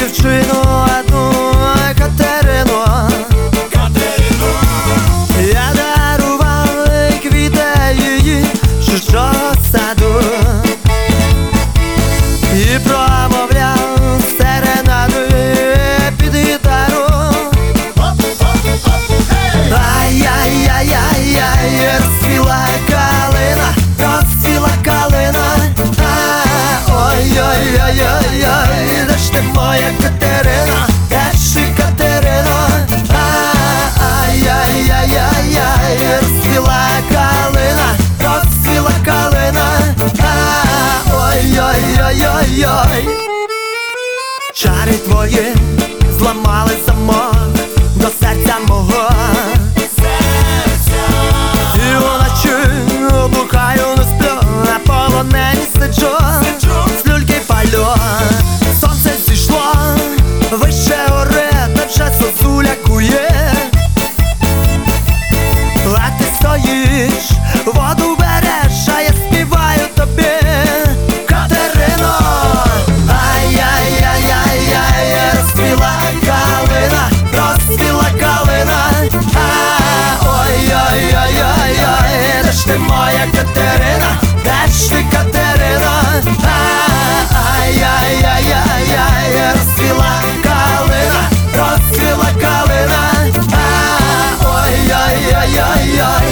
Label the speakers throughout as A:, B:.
A: дівчину одну Катерину. Я дарував квіти її чужого саду і промовляв серенади під гітару. Ай-яй-яй-яй-яй, розцвіла калина, розцвіла калина. Ой-ой-ой-ой-ой, де ж ти моя Катерина, де ж ти Катерина? Ай-яй-яй-яй-яй, розцвіла калина, розцвіла калина. Ой-ой-ой-ой-ой, чари твої зламали замок до серця мого. І вночі блукаю, не сплю, на полонені сиджу, з люльки палю. Сонце зійшло вище гори, та вже зозуля кує. А ти стоїш, воду береш, а я співаю тобі, Катерино. Ай-яй-яй-яй-яй, розцвіла калина, розцвіла калина. Ой-ой-ой-ой-ой, де ж ти моя Катерина, де ж ти Катерина? Ай-яй-яй-яй-яй, розцвіла калина, розцвіла калина. Ой-ой-ой-ой-ой.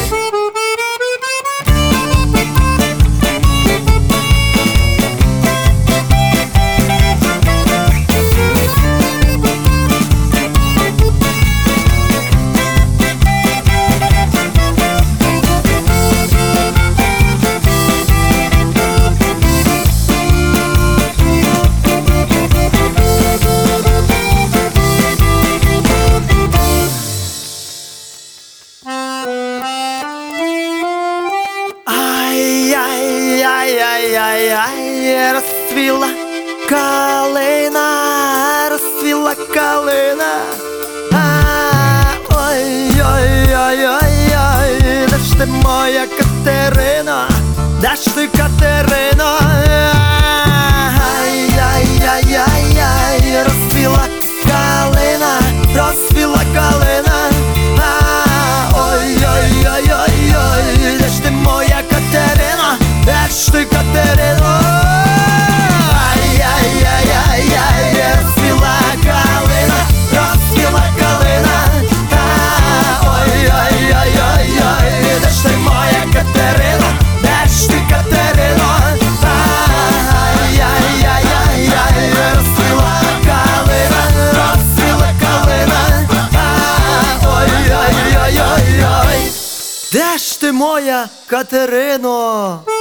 A: Ай-яй-яй-яй-яй, розцвіла калина, розцвіла калина. Ой-ой-ой-ой-ой, де ж ти моя Катерина, де ж ти Катерина? Ай-яй-яй-яй-яй, розцвіла калина, розцвіла калина. Ой-ой-ой-ой-ой, де ж ти моя Катерина, де ж ти Катерина? Ай-яй-яй-яй-яй, розцвіла калина, розцвіла калина. Ой-ой-ой-ой-ой, де ж ти моя Катерина, де ж ти Катерина? Ай-яй-яй-яй-яй, розцвіла калина, розцвіла калина. Ой-ой-ой-ой-ой, де ж ти моя Катерино?